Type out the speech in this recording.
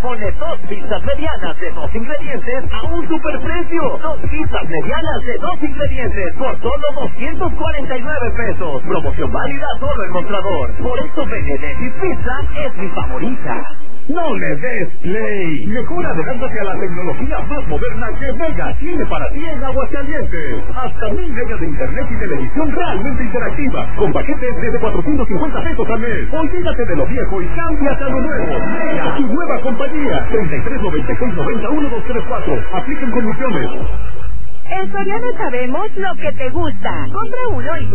pone 2 pizzas medianas de 2 ingredientes a un superprecio. 2 pizzas medianas de 2 ingredientes por solo 249 pesos. Promoción válida solo en Mostrador. Por eso Benedetti Pizza es mi favorita. No le des play. Mejor adelántate a la tecnología más moderna que Mega tiene para ti en Aguascalientes. Hasta 1000 megas de internet y televisión realmente interactiva, con paquetes desde 450 pesos al mes. Olvídate de lo viejo y cámbiate a lo nuevo. Mega, tu nueva compañía. 3396-91234. Apliquen condiciones. En Soriana sabemos lo que te gusta. Compra uno y